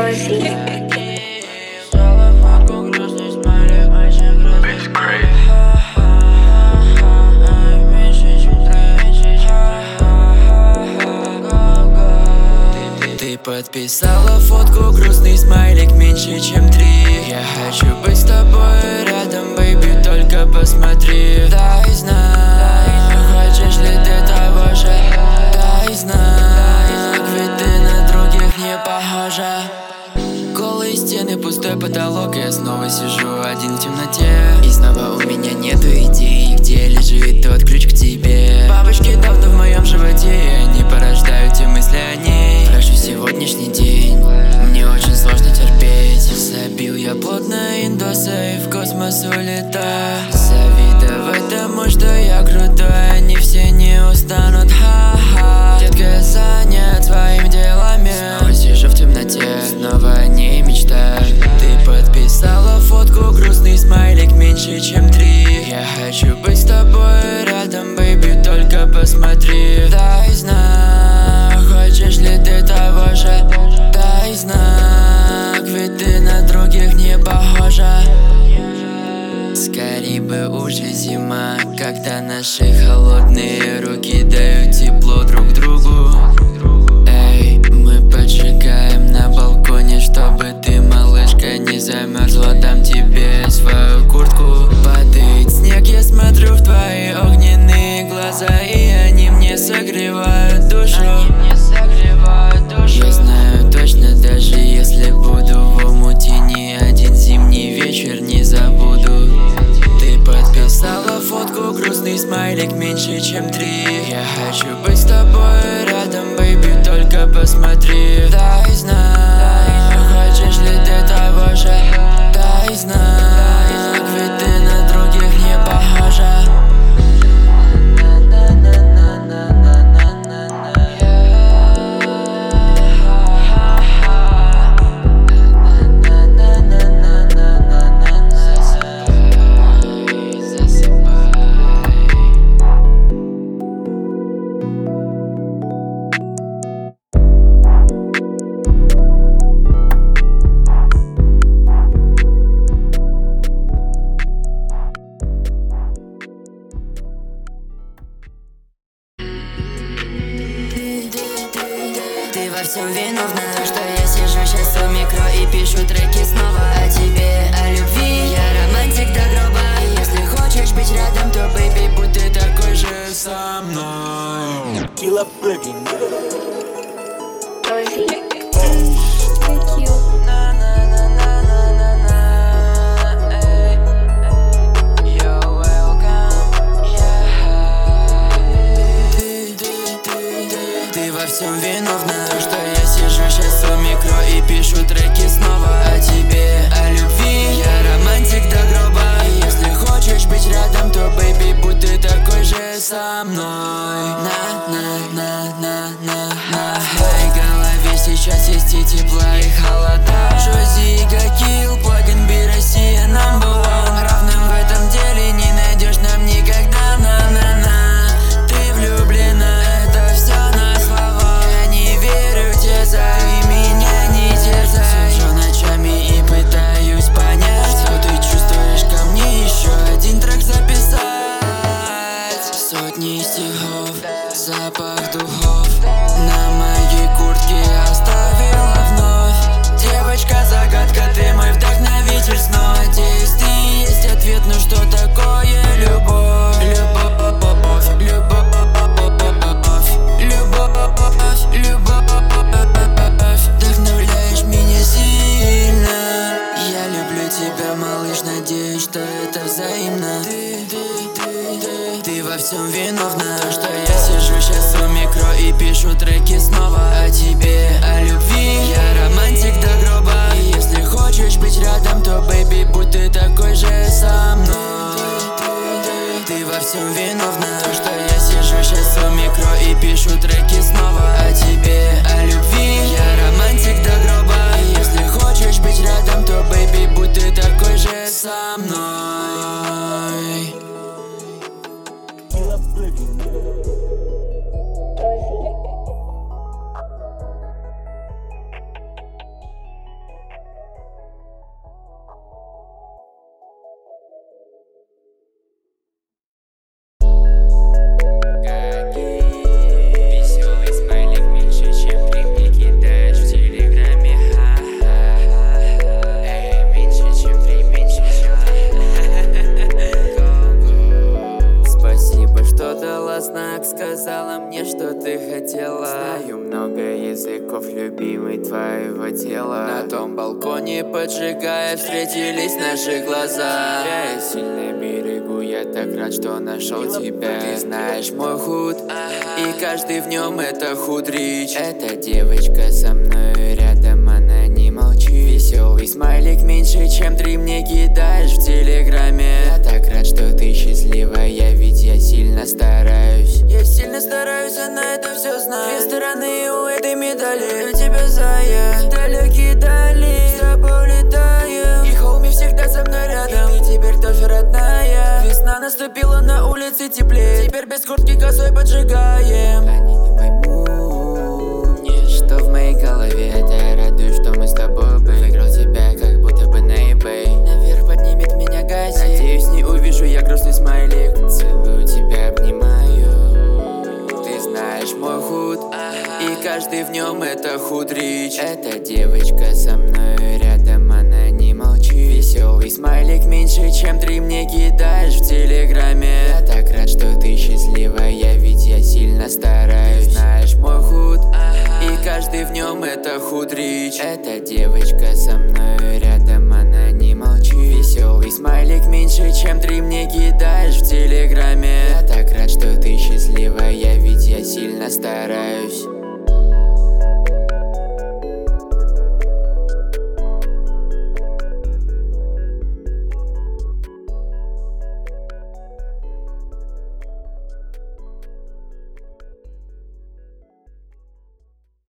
Ты подписала фотку, грустный смайлик меньше, чем 3. Я хочу быть с тобой рядом, бэйби, только посмотри. Дай знак, хочешь ли ты того же? Дай знак, ведь ты на других не похожа. Голые стены, пустой потолок, я снова сижу один в темноте. И снова у меня нету идей, где лежит тот ключ к тебе. Бабочки давно в моем животе, и они порождают те мысли о ней. Прошу сегодняшний день, мне очень сложно терпеть. Забил я плотно индоса и в космос улетаю. Завидовать тому, что я крутой, они все не устанут, ха-ха. Детка, занят своими делами. Снова сижу в темноте, снова о ней мечтаю. Ты подписала фотку, грустный смайлик меньше, чем 3. Я хочу быть с тобой рядом, бэйби, только посмотри. Дай знак, хочешь ли ты того же? Дай знак, ведь ты на других не похожа. Скорей бы уже зима, когда наши холодные руки дают тепло друг другу. Эй, мы поджигаем на балконе, чтобы ты, малышка, не замерзла. Дам тебе свою куртку. Падает снег, я смотрю в твои огненные глаза, и они мне согревают душу. Я знаю точно, даже если буду в омуте, ни один зимний вечер не забуду. Ты подписала фотку, грустный смайлик меньше, чем 3. Я хочу быть с тобой рядом, бэйби, только посмотри. Дай знак, хочешь ли ты того же? Дай знак, ведь ты на других не похожа. Ты во всем виновна, что я сижу сейчас у микро и пишу треки снова о тебе, о любви. Я романтик до гроба, и если хочешь быть рядом, то, бэйби, будь ты такой же со мной. Ты во всем виновна, что я сижу сейчас у микро и пишу треки снова о тебе, о любви. Я романтик до гроба, и если хочешь быть рядом, то, бэйби, будь ты такой же со мной. В моей голове сейчас есть и тепла, и холода. Жози и Гакил, Плагин Би, Россия number one. Равным в этом деле не найдешь нам никогда, на-на-на. Ты влюблена, это все на слова. Я не верю тебе, зови меня, не терзай. Сижу ночами и пытаюсь понять, что ты чувствуешь ко мне, еще один трек записать. Сотни стихов, запах духов на моей куртке оставила вновь. Девочка-загадка, ты мой вдох. веков, любимый твоего тела. На том балконе поджигая, встретились наши глаза. Я сильно берегу, я так рад, что нашел тебя. Ты знаешь мой худ, и каждый в нем это худрич. Эта девочка со мной рядом, она не молчит. Веселый смайлик меньше, чем 3 мне кидаешь в телеграме. Я так рад, что ты счастливая, ведь я сильно стараюсь. Я сильно стараюсь, она это все знает. Две стороны у этой медали. У тебя зая, далекие дали, с тобой летаем. И хоуми всегда со мной рядом, и ты теперь тоже родная. Весна наступила, на улице теплее. Теперь без куртки косой поджигаем. Они не поймут, что в моей голове. Я радуюсь, что мы с тобой выиграл тебя, как будто бы на eBay. Наверх поднимет меня газик. Надеюсь, не увижу я грустный смайлик. Целую тебя, обнимаю. Ты знаешь мой худ, и каждый в нем это худрич. Эта девочка со мной рядом, она не молчит. Веселый смайлик меньше, чем 3 мне кидаешь в телеграме. Я так рад, что ты счастливая, ведь я сильно стараюсь. Ты знаешь мой худ, и каждый в нем это худрич. Эта девочка со мной рядом, она не молчит. Веселый смайлик меньше, чем 3 мне кидаешь в телеграме. Я так рад, что ты счастливая, ведь я сильно стараюсь.